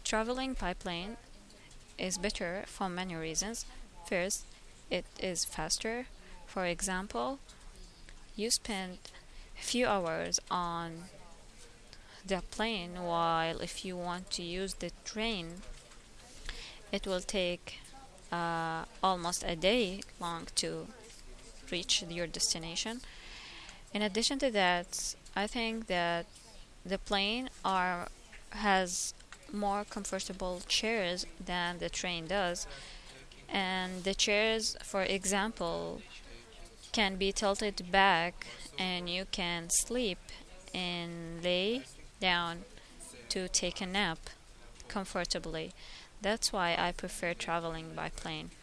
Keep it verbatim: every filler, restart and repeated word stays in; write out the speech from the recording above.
Traveling by plane is better for many reasons. First, it is faster. For example, you spend a few hours on the plane, while if you want to use the train, it will take uh, almost a day long to reach your destination. In addition to that, I think that the plane are has more comfortable chairs than the train does, and the chairs, for example, can be tilted back and you can sleep and lay down to take a nap comfortably. That's why I prefer traveling by plane.